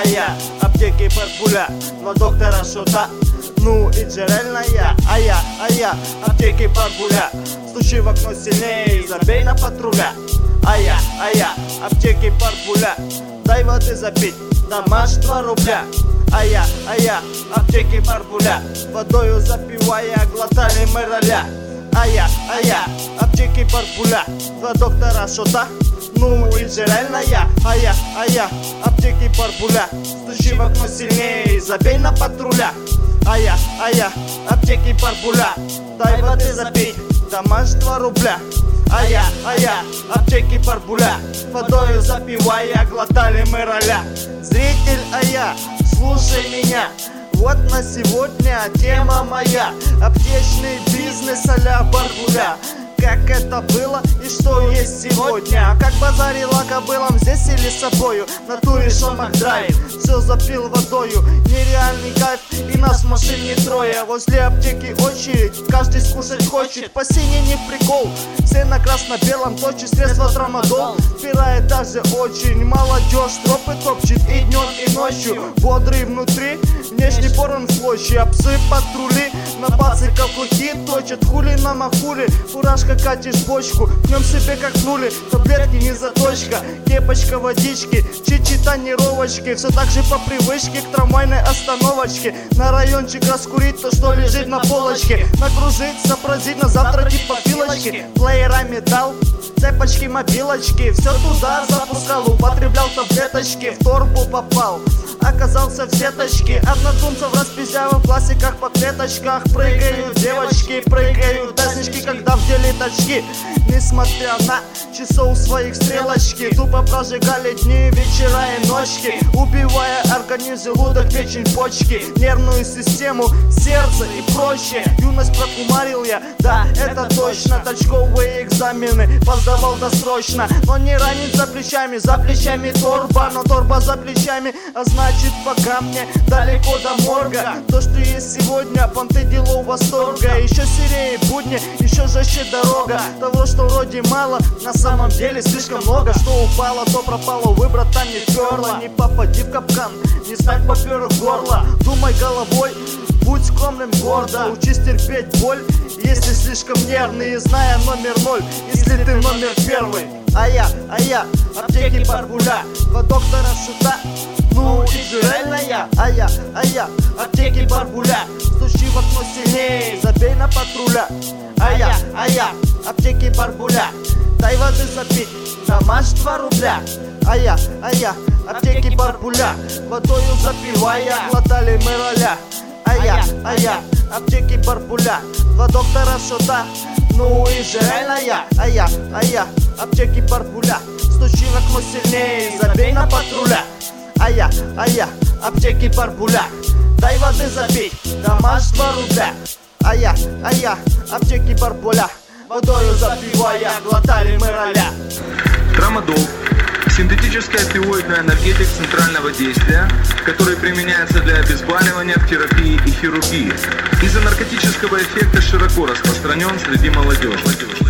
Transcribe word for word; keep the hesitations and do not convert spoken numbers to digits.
я, аптеки Барбуля, два доктора Шота, ну и джерельная. А я, а я, аптеки Барбуля, стучи в окно сильнее, забей на патруля. А я, а я, аптеки Барбуля, дай воды запить, дамаж два рубля. А я, а я, аптеки Барбуля, водою запивая, глотали мы роля. А я, а я, аптеки Барбуля, два доктора Шота, ну и джерельная. А я, а я, аптеки Барбуля, стучи в окно сильнее, забей на патруля. А я, а я, аптеки Барбуля, дай воды запить, дамаж два рубля. А я, а я, аптеки Барбуля, водою запивая, глотали мы роля. Зритель, а я, слушай меня, вот на сегодня тема моя: аптечный бизнес а-ля Барбуля. Как это было и что есть сегодня. Как базарила кобылам здесь или с собою. В натуре шомах драйв, все запил водою. Нереальный кайф, и нас в машине трое. Возле аптеки очередь, каждый скушать хочет. По сине не прикол, все на красно-белом точит. Средство трамадол впирает даже очень. Молодежь тропы топчет и днем, и ночью. Бодрый внутри, внешний порон в клочья. Псы патрули, на бацы каблуки точат. Хули на махули, фуражка катишь бочку, пнем себе как нули, таблетки не заточка, кепочка водички, чичи тонировочки, все так же по привычке к трамвайной остановочке. На райончик раскурить то, что лежит на полочке, накружить, сообразить на завтра типа пилочки. Плеера металл, цепочки, мобилочки, все туда запускал, употреблял таблеточки, в торбу попал, оказался в сеточке. Однодумцев распизяю в классиках по клеточках. Прыгают девочки, прыгают даснички, когда в деле точки. Несмотря на часов своих стрелочки, тупо прожигали дни, вечера и ночки, убивая организм, желудок, печень, почки, нервную систему, сердце и прочее. Юность прокумарил я, да, это точно. Точковые экзамены поздавал досрочно, но не ранить за плечами, за плечами торба. Но торба за плечами, а значит пока мне далеко до морга. То, что есть сегодня, понты дело восторга. Еще серее будни, еще жестче дорога. Того, что вроде мало, на самом деле слишком много. Что упало, то пропало, увы, братан, не вперло. Не попади в капкан, не стать поперек горла. Думай головой, будь скромным гордо. Учись терпеть боль, если слишком нервный, зная номер ноль, если ты номер первый. А я, а я, аптеки Барбуля, два доктора Шота, ну и джерельная. А я, а я, аптеки Барбуля, стучи в окно сильнее, забей на патруля. А я, а я, аптеки Барбуля, дай воды запить, дамаж два рубля. А я, а я, аптеки Барбуля, водою запивая, глотали мы роля. А я, а я, аптеки Барбуля, два доктора Шота, ну и джерельная. А я, а я, аптеки Барбуля, стучи в окно сильнее, забей на патруля. А я, а я, аптеки Барбуля, дай воды запить, дамаж два рубля. А я, а я, аптеки Барбуля, водою запивая, глотали мы роля. Трамадол – синтетический опиоидный энергетик центрального действия, который применяется для обезболивания, терапии и хирургии. Из-за наркотического эффекта широко распространен среди молодежи.